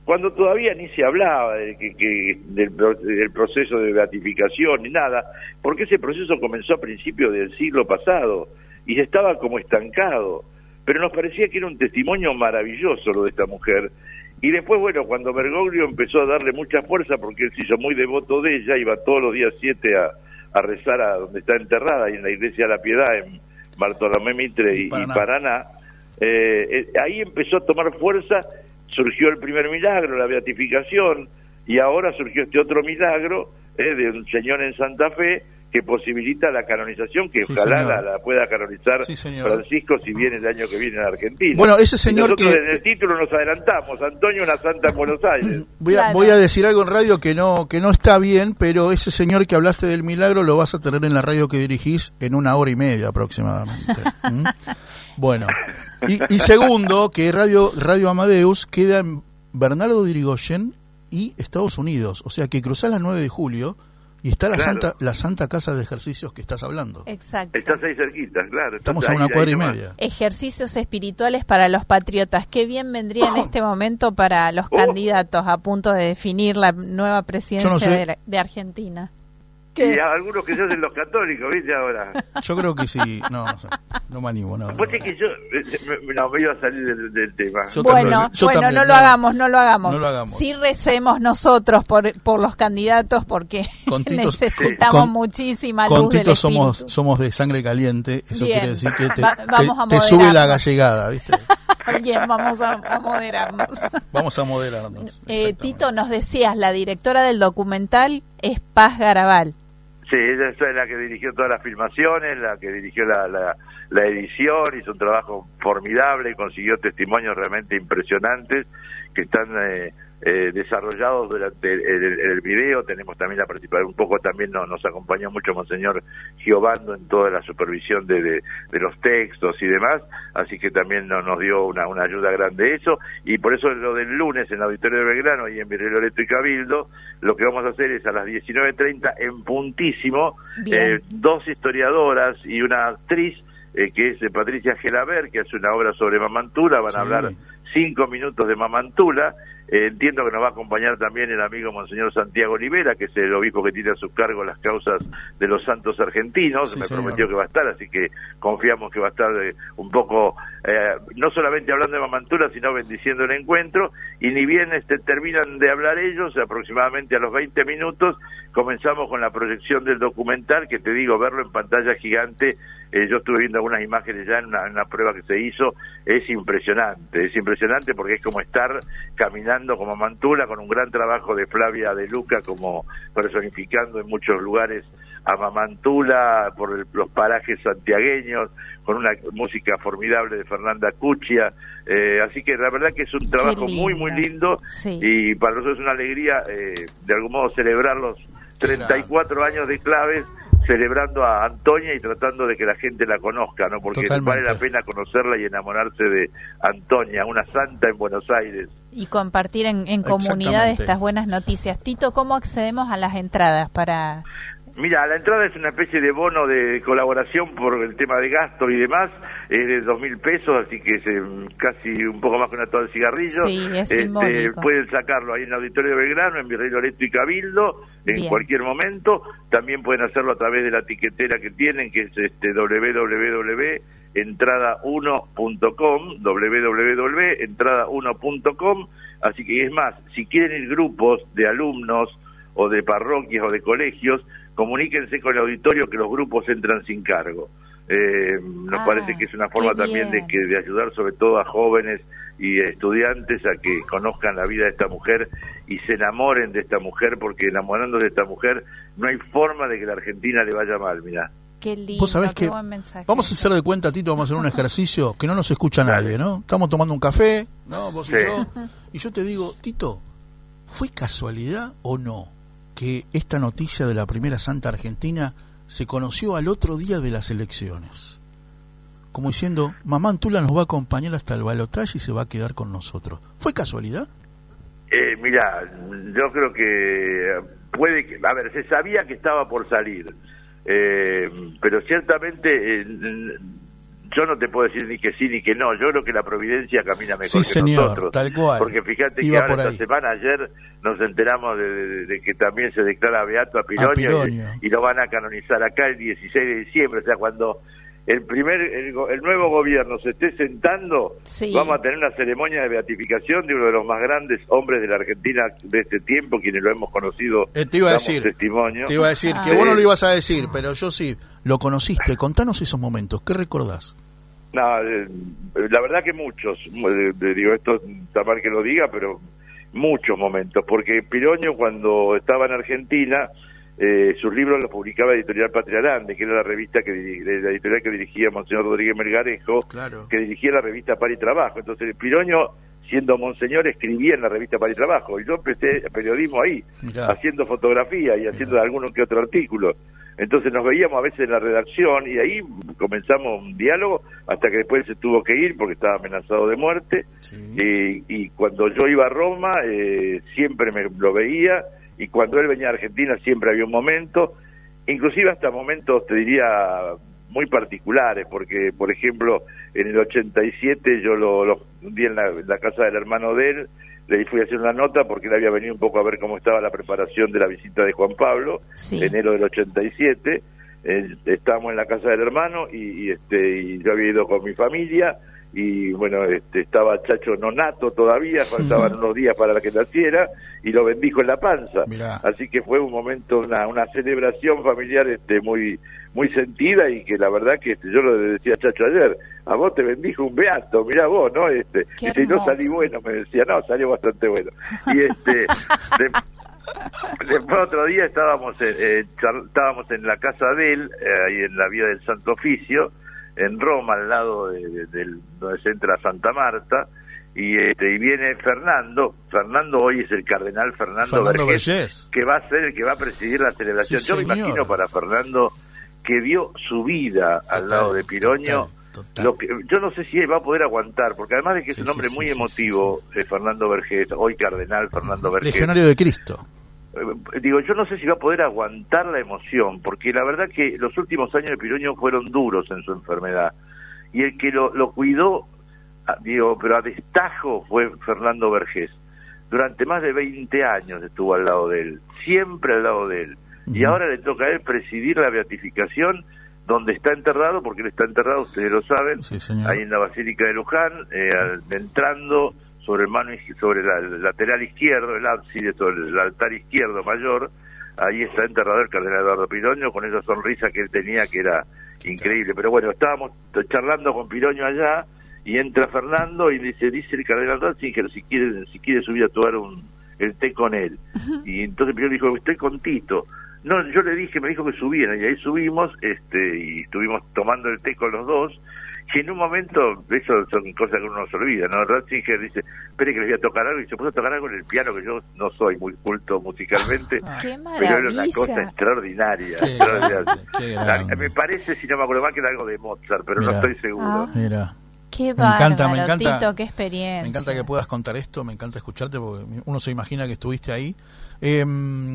cuando todavía ni se hablaba de que, que del, del proceso de beatificación ni nada, porque ese proceso comenzó a principios del siglo pasado y estaba como estancado, pero nos parecía que era un testimonio maravilloso lo de esta mujer. Y después, bueno, cuando Bergoglio empezó a darle mucha fuerza, porque él se hizo muy devoto de ella, iba todos los días siete a, a rezar a donde está enterrada, y en la iglesia de la Piedad, en Bartolomé Mitre y Paraná, y Paraná eh, eh, ahí empezó a tomar fuerza, surgió el primer milagro, la beatificación, y ahora surgió este otro milagro eh, de un señor en Santa Fe, que posibilita la canonización, que sí, ojalá la, la pueda canonizar sí, Francisco si viene el año que viene a Argentina. Bueno, ese señor nosotros que... en el título nos adelantamos, Antonio una santa en Buenos Aires. Voy a, claro. voy a decir algo en radio que no que no está bien, pero ese señor que hablaste del milagro lo vas a tener en la radio que dirigís en una hora y media aproximadamente. ¿Mm? Bueno, y, y segundo, que Radio, Radio Amadeus queda en Bernardo de Irigoyen y Estados Unidos, o sea que cruzás la nueve de julio... Y está la, claro. Santa la Santa Casa de Ejercicios que estás hablando. Exacto. Estás ahí cerquita, claro. Estamos a una cuadra y media. Ejercicios espirituales para los patriotas. Qué bien vendría en este momento para los oh. candidatos a punto de definir la nueva presidencia no de, la, de Argentina. ¿Qué? Y a algunos que se hacen los católicos, ¿viste? Ahora. Yo creo que sí. No, no, sé, no me animo. No, Vos no, es que yo me, no, me iba a salir del, del tema. Yo bueno, también, yo bueno también, no, lo hagamos, no lo hagamos. No lo hagamos. Sí recemos nosotros por por los candidatos porque Tito, necesitamos con, muchísima luz con Tito del somos somos de sangre caliente. Eso Bien. quiere decir que te, Va, vamos te, te sube la gallegada, ¿viste? Bien, vamos a, a moderarnos. Vamos a moderarnos. Eh, Tito, nos decías, la directora del documental es Paz Garabal. Sí, ella es la que dirigió todas las filmaciones, la que dirigió la, la, la edición, hizo un trabajo formidable y consiguió testimonios realmente impresionantes que están eh, eh, desarrollados durante el, el, el video. Tenemos también la participación, un poco también nos, nos acompañó mucho Monseñor Giovando en toda la supervisión de, de, de los textos y demás, así que también nos, nos dio una, una ayuda grande eso, y por eso lo del lunes en el Auditorio de Belgrano y en Virrey Loreto y Cabildo, lo que vamos a hacer es a las diecinueve treinta en puntísimo, eh, dos historiadoras y una actriz, eh, que es eh, Patricia Gelaber, que hace una obra sobre Mamantula, van sí. a hablar cinco minutos de Mamantula. Eh, entiendo que nos va a acompañar también el amigo Monseñor Santiago Olivera, que es el obispo que tiene a su cargo las causas de los santos argentinos, sí, me señor. prometió que va a estar, así que confiamos que va a estar eh, un poco, eh, no solamente hablando de Mamantula, sino bendiciendo el encuentro, y ni bien este, terminan de hablar ellos, aproximadamente a los veinte minutos, comenzamos con la proyección del documental, que te digo, verlo en pantalla gigante, eh, yo estuve viendo algunas imágenes ya en una, en una prueba que se hizo, es impresionante, es impresionante porque es como estar caminando como Mamantula, con un gran trabajo de Flavia De Luca como personificando en muchos lugares a Mamantula por el, los parajes santiagueños, con una música formidable de Fernanda Cuccia, eh, así que la verdad que es un trabajo muy muy lindo, sí. y para nosotros es una alegría eh, de algún modo celebrar los treinta y cuatro años de Claves, celebrando a Antonia y tratando de que la gente la conozca, ¿no? Porque Totalmente. vale la pena conocerla y enamorarse de Antonia, una santa en Buenos Aires. Y compartir en, en comunidad estas buenas noticias. Tito, ¿cómo accedemos a las entradas para...? Mira, la entrada es una especie de bono de colaboración por el tema de gasto y demás, es de dos mil pesos, así que es eh, casi un poco más que una toda de cigarrillo. Sí, es este, simbólico. Pueden sacarlo ahí en el Auditorio de Belgrano, en Virrey Loreto y Cabildo, en Bien. cualquier momento. También pueden hacerlo a través de la etiquetera que tienen, que es este doble u doble u doble u punto entrada uno punto com, doble u doble u doble u punto entrada uno punto com, así que es más, si quieren ir grupos de alumnos o de parroquias o de colegios, comuníquense con el auditorio que los grupos entran sin cargo. Eh, nos ah, parece que es una forma también de que de ayudar sobre todo a jóvenes y estudiantes a que conozcan la vida de esta mujer y se enamoren de esta mujer, porque enamorándose de esta mujer no hay forma de que la Argentina le vaya mal, mirá. Qué lindo, Vos sabés qué que buen mensaje. Vamos a hacer de cuenta, Tito, vamos a hacer un ejercicio que no nos escucha nadie, ¿no? Estamos tomando un café, ¿no? Vos sí. y yo, y yo te digo, Tito, ¿fue casualidad o no que esta noticia de la primera santa argentina se conoció al otro día de las elecciones? Como diciendo, Mamantula nos va a acompañar hasta el balotaje y se va a quedar con nosotros. ¿Fue casualidad? Eh, mira, yo creo que puede que, a ver, se sabía que estaba por salir, eh, pero ciertamente eh, yo no te puedo decir ni que sí ni que no. Yo creo que la providencia camina mejor sí, que señor, nosotros. Tal cual. Porque fíjate Iba que ahora esta ahí. semana, ayer, nos enteramos de, de, de que también se declara beato a Pironio, a Pironio. Y, y lo van a canonizar acá el dieciséis de diciembre. O sea, cuando el primer el, el nuevo gobierno se esté sentando, sí. vamos a tener una ceremonia de beatificación de uno de los más grandes hombres de la Argentina de este tiempo, quienes lo hemos conocido. Eh, te iba a damos decir, testimonio. te iba a decir Ah. que vos no lo ibas a decir, pero yo sí. Lo conociste. Contanos esos momentos. ¿Qué recordás? No, eh, la verdad que muchos, eh, digo, esto está mal que lo diga, pero muchos momentos, porque Pironio cuando estaba en Argentina, eh, sus libros los publicaba Editorial Patria Grande, que era la revista que la editorial que dirigía Monseñor Rodríguez Melgarejo, Claro. que dirigía la revista Par y Trabajo. Entonces Pironio, siendo Monseñor, escribía en la revista Par y Trabajo, y yo empecé periodismo ahí, Mirá. haciendo fotografía y haciendo alguno que otro artículo. Entonces nos veíamos a veces en la redacción y ahí comenzamos un diálogo hasta que después se tuvo que ir porque estaba amenazado de muerte. Sí. Y, y cuando yo iba a Roma eh, siempre me lo veía, y cuando él venía a Argentina siempre había un momento, inclusive hasta momentos, te diría, muy particulares, porque por ejemplo en el ochenta y siete yo lo, lo un día en la, en la casa del hermano de él, le fui a hacer una nota porque él había venido un poco a ver cómo estaba la preparación de la visita de Juan Pablo, Sí. enero del ochenta y siete. Eh, estábamos en la casa del hermano y, y este y yo había ido con mi familia y bueno, este estaba Chacho nonato todavía, faltaban Ujú. unos días para que naciera y lo bendijo en la panza. Mirá. Así que fue un momento, una, una celebración familiar este muy muy sentida, y que la verdad que este, yo lo decía a Chacho ayer, a vos te bendijo un beato, mirá vos, ¿no? Este, Qué y si no hermoso. salí bueno, me decía, no, salió bastante bueno. Y este de- después otro día estábamos en, eh, char- estábamos en la casa de él, eh, ahí en la vía del Santo Oficio, en Roma, al lado de, de- del donde se entra Santa Marta, y este y viene Fernando. Fernando hoy es el cardenal Fernando, Fernando Vergés, Vergés. que va a ser el que va a presidir la celebración. Sí, Yo me señor. imagino para Fernando, que dio su vida al Total, lado de Pironio, total, total. lo que yo no sé si él va a poder aguantar, porque además de que es Sí, un hombre sí, muy sí, sí, emotivo, sí, eh, Fernando Vergés, hoy cardenal Fernando Vergés. Legionario de Cristo. Eh, Digo, yo no sé si va a poder aguantar la emoción, porque la verdad que los últimos años de Pironio fueron duros en su enfermedad, y el que lo, lo cuidó, a- digo, pero a destajo, fue Fernando Vergés. Durante más de veinte años estuvo al lado de él, siempre al lado de él, y Ujú. ahora le toca a él presidir la beatificación, donde está enterrado, porque él está enterrado, ustedes lo saben, Sí, señor. ahí en la Basílica de Luján, eh, al- entrando sobre el mano iz- sobre la- el lateral izquierdo, el ábside, sobre el altar izquierdo mayor, ahí está enterrado el cardenal Eduardo Pironio, con esa sonrisa que él tenía, que era increíble. Pero bueno, estábamos charlando con Pironio allá, y entra Fernando y dice, dice el cardenal Ratzinger si quiere, si quiere subir a tomar un, el té con él. Y entonces Pironio dijo, estoy con Tito. No, yo le dije, me dijo que subieran, y ahí subimos, este, y estuvimos tomando el té con los dos, que en un momento, eso son cosas que uno no se olvida, ¿no? Ratzinger dice, espere que les voy a tocar algo, y se puso a tocar algo en el piano, que yo no soy muy culto musicalmente, ¡Qué pero era una maravilla! cosa extraordinaria. Qué extraordinaria. grande, qué grande. Me parece, si no me acuerdo mal, que era algo de Mozart, pero Mirá. no estoy seguro. Ah. Mira. ¡Qué Me bárbaro, encanta, me encanta. Tito, qué experiencia! Me encanta que puedas contar esto, me encanta escucharte porque uno se imagina que estuviste ahí. Eh,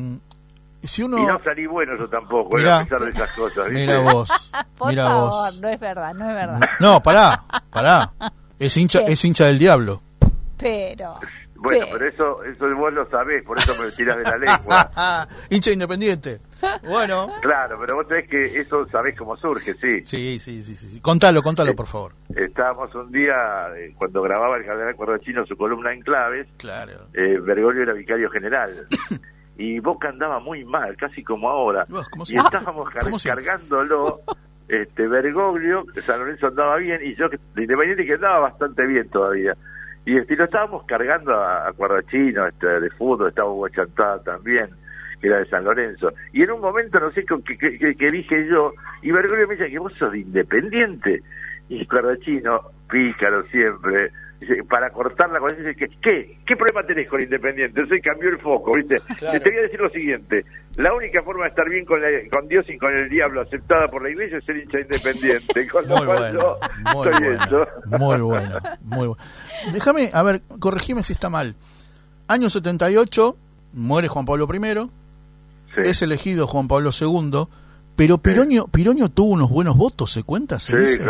si uno Y no salí bueno yo tampoco, eh, Mirá. a pesar de esas cosas. ¿viste? mira vos, Por mira favor, vos. no es verdad, no es verdad. No, pará, pará. Es hincha, ¿Qué? es hincha del diablo. Pero... Bueno, pero- pero eso eso vos lo sabés, por eso me tirás de la lengua. Hincha independiente. Bueno, Claro, pero vos sabés que eso sabés cómo surge, sí. sí, sí, sí, sí. sí. Contalo, contalo, Sí. por favor. Estábamos un día, eh, cuando grababa el cardenal Corrachino su columna en claves, Claro. eh, Bergoglio era vicario general. Y Boca andaba muy mal, casi como ahora. Vos, ¿cómo se- Y estábamos car- ¿Cómo se- cargándolo, este Bergoglio, que San Lorenzo andaba bien, y yo, que- de Independiente, que andaba bastante bien todavía. Y este, lo estábamos cargando a, a Cuarrachino, este, de fútbol, estaba Hugo Chantada también, que era de San Lorenzo. Y en un momento, no sé con qué que, que, que dije yo, y Bergoglio me dice que vos sos de Independiente. Y Cuarrachino, pícaro siempre, dice, para cortarla con eso, dice, que, ¿qué? ¿Qué problema tenés con Independiente? Entonces cambió el foco, ¿viste? Claro. Te voy a decir lo siguiente, la única forma de estar bien con, la- con Dios y con el diablo, aceptada por la iglesia, es ser hincha independiente. Con lo Muy cual bueno, yo muy estoy bueno, hecho. muy bueno, muy bueno. Déjame, a ver, corregime si está mal. Año setenta y ocho, muere Juan Pablo primero, Sí. es elegido Juan Pablo segundo, pero Pironio, Pironio tuvo unos buenos votos, ¿se cuenta? ¿Se Sí, dice? claro.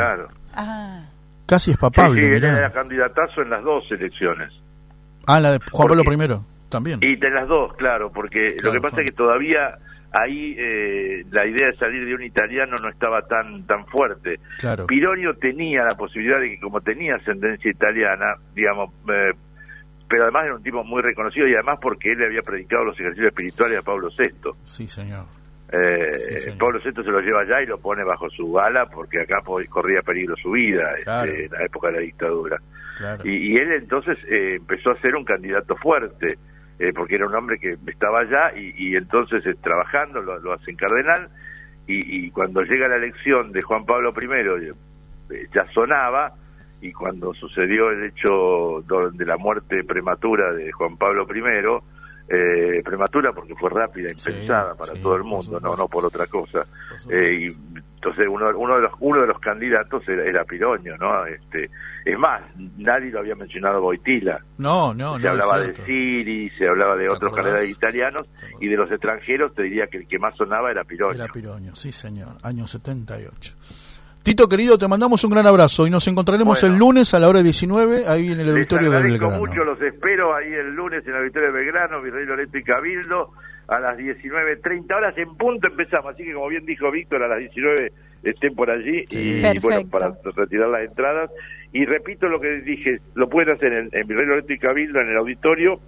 Ah. Casi es papable. Sí, sí, él mirá. era candidatazo en las dos elecciones. Ah, la de Juan Pablo Porque- primero, también. Y de las dos, claro, porque Claro, lo que pasa Juan. es que todavía ahí eh, la idea de salir de un italiano no estaba tan tan fuerte. Claro. Pironio tenía la posibilidad de que, como tenía ascendencia italiana, digamos, eh, pero además era un tipo muy reconocido y además porque él le había predicado los ejercicios espirituales a Pablo sexto. Sí, señor. Eh, Sí, señor. Pablo sexto se lo lleva allá y lo pone bajo su ala porque acá po- corría peligro su vida, Claro. este, en la época de la dictadura. Claro. Y, y él entonces eh, empezó a ser un candidato fuerte, eh, porque era un hombre que estaba allá y, y entonces eh, trabajando lo, lo hacen cardenal y, y cuando llega la elección de Juan Pablo primero eh, ya sonaba, y cuando sucedió el hecho do- de la muerte prematura de Juan Pablo primero, eh, prematura porque fue rápida, Sí, impensada para sí, todo el por mundo, no supuesto. no por otra cosa. Por supuesto. Eh, y entonces uno uno de los uno de los candidatos era, era Pironio, ¿no? Este, es más, nadie lo había mencionado a Boitila. No, no, se no. hablaba es de cierto. Siri, se hablaba de ¿Te otros acordás? cardenales italianos, ¿Te acordás? y de los extranjeros te diría que el que más sonaba era Pironio. Era Pironio, sí, señor. Año setenta y ocho. Tito, querido, te mandamos un gran abrazo y nos encontraremos Bueno. el lunes a la hora diecinueve ahí en el Les auditorio de agradezco Belgrano. mucho, los espero ahí el lunes en el auditorio de Belgrano, Virrey Loreto y Cabildo, a las diecinueve treinta horas en punto empezamos, así que como bien dijo Víctor, a las diecinueve estén por allí Sí. y Perfecto. bueno, para retirar las entradas. Y repito lo que dije, lo pueden hacer en, en Virrey Loreto y Cabildo, en el auditorio,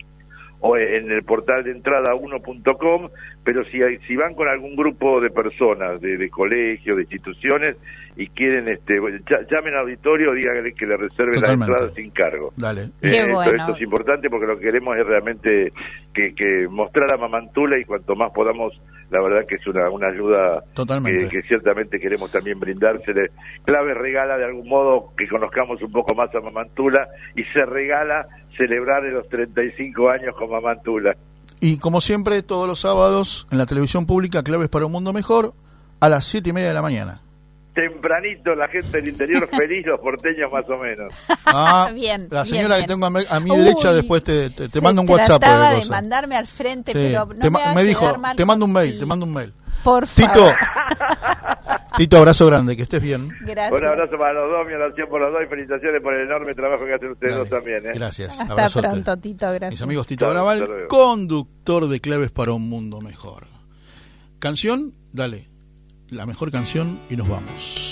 o en el portal de entrada uno punto com, pero si hay- si van con algún grupo de personas, de, de colegios, de instituciones, y quieren, este bueno, ll- llamen al auditorio, díganle que le reserven Totalmente. la entrada sin cargo. Dale. Qué esto, bueno. esto es importante porque lo que queremos es realmente que, que mostrar a Mamantula, y cuanto más podamos, la verdad que es una, una ayuda Totalmente. que, que ciertamente queremos también brindársele. Clave regala de algún modo que conozcamos un poco más a Mamantula, y se regala celebrar los treinta y cinco años con Mamantula. Y como siempre, todos los sábados en la televisión pública, Claves para un Mundo Mejor, a las siete y media de la mañana. Tempranito, la gente del interior feliz, los porteños más o menos. Ah, Bien, la bien, señora bien. que tengo a mi, a mi Uy, derecha después te, te, te se manda un WhatsApp. trataba de de cosas. mandarme al frente, Sí, pero no te ma- me, hagas me dijo, quedar mal te mando un mail, contigo. te mando un mail. Por Tito, favor. Tito, abrazo grande, que estés bien. Gracias. Un abrazo para los dos, mi oración por los dos, y felicitaciones por el enorme trabajo que hacen ustedes Dale, dos también. ¿eh? Gracias. Hasta abrazote. pronto, Tito, gracias. Mis amigos, Tito Chao, Graval, hasta luego. conductor de Claves para un Mundo Mejor. Canción, dale, la mejor canción y nos vamos.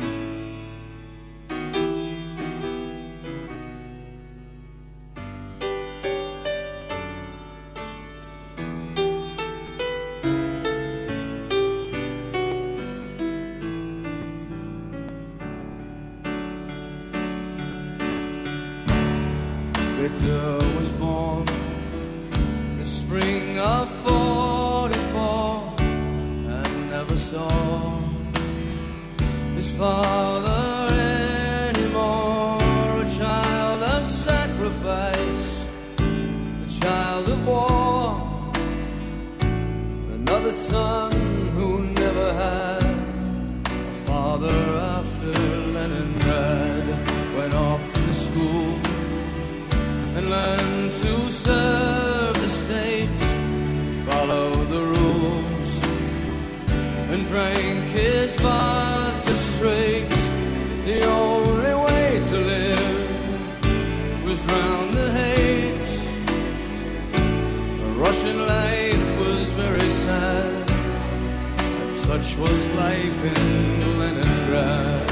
Victor was born in the spring of forty-four and never saw his father anymore. A child of sacrifice, a child of war, another son who never had a father after Leningrad went off to school and learn to serve the state, follow the rules, and drank his vodka straight. The only way to live was drown the hate. The Russian life was very sad, and such was life in Leningrad.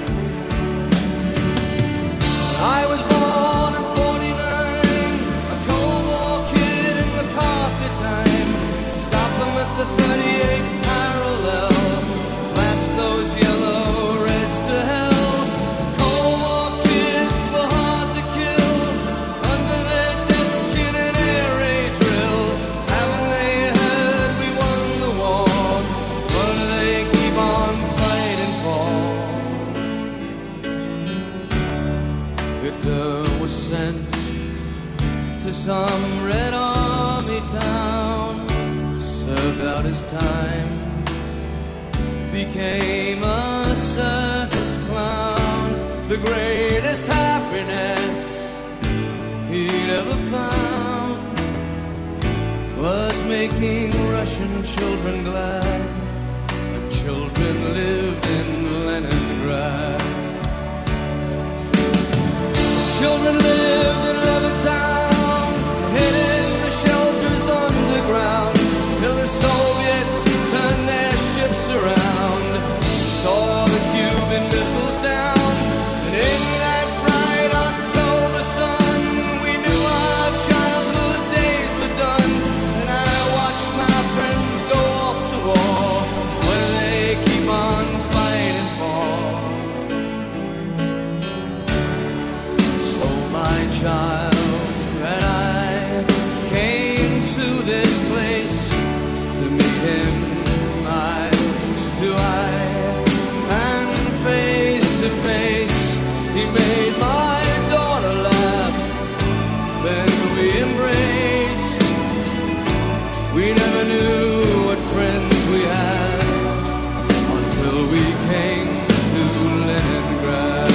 I was born in forty-nine, a Cold War kid in McCarthy time. Stop them at the thirty-eighth parallel, blast those yellow reds to hell. Cold War kids were hard to kill, under their desk in an air raid drill. Haven't they heard we won the war? What do they keep on fighting for? Victor was sent to some Red Army town, served out his time, became a circus clown. The greatest happiness he'd ever found was making Russian children glad, and children lived in Leningrad. that lived in Levittown, hidden the shelters underground, till the Soviets turned their ships around, saw the Cuban missiles down, and in that bright October sun, we knew our childhood days were done, and I watched my friends go off to war, what do they keep on fighting for? So my child and I came to this place to meet him, eye to eye, and face to face. He made my daughter laugh, then we embraced. We never knew what friends we had until we came to Leningrad.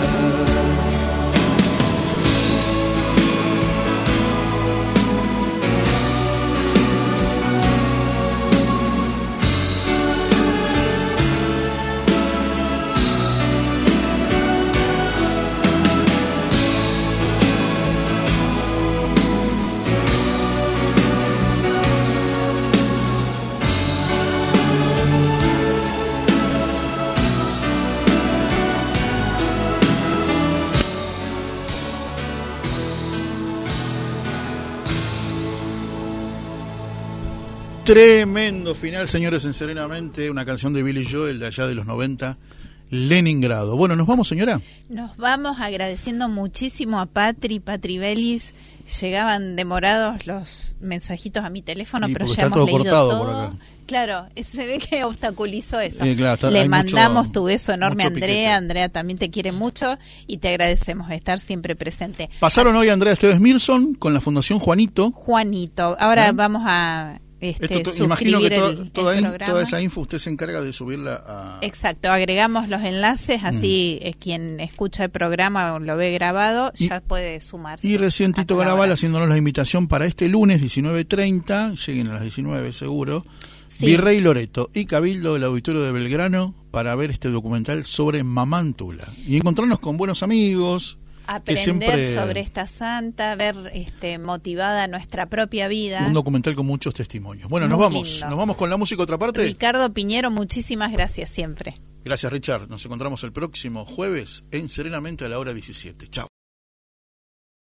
Tremendo final, señores, en Serenamente, una canción de Billy Joel de allá de los noventa, Leningrado. Bueno, ¿nos vamos, señora? Nos vamos agradeciendo muchísimo a Patri, Patri Belis. Llegaban demorados los mensajitos a mi teléfono, Y pero porque ya está hemos todo leído cortado todo. por acá. Claro, se ve que obstaculizó eso. Sí, claro, está- Le hay mandamos mucho- tu beso enorme a mucho Andrea. piquete. Andrea también te quiere mucho y te agradecemos estar siempre presente. Pasaron hoy Andrea Esteves Mirson con la Fundación Juanito. Juanito, ahora ¿Eh? vamos a este, Esto, to- suscribir imagino que to- el, toda, el in- programa. toda esa info usted se encarga de subirla a... Exacto, agregamos los enlaces, así es quien escucha el programa o lo ve grabado, Y- ya puede sumarse. Y recién a Tito cada Garabal hora. haciéndonos la invitación para este lunes diecinueve treinta, lleguen a las diecinueve seguro, Sí. Virrey Loreto y Cabildo del Auditorio de Belgrano para ver este documental sobre Mamantula y encontrarnos con buenos amigos. que Aprender siempre- sobre esta santa, ver este, motivada nuestra propia vida. Un documental con muchos testimonios. Bueno, Muy nos vamos. lindo. Nos vamos con la música otra parte. Ricardo Piñero, muchísimas gracias siempre. Gracias, Richard. Nos encontramos el próximo jueves en Serenamente a la hora diecisiete. Chao.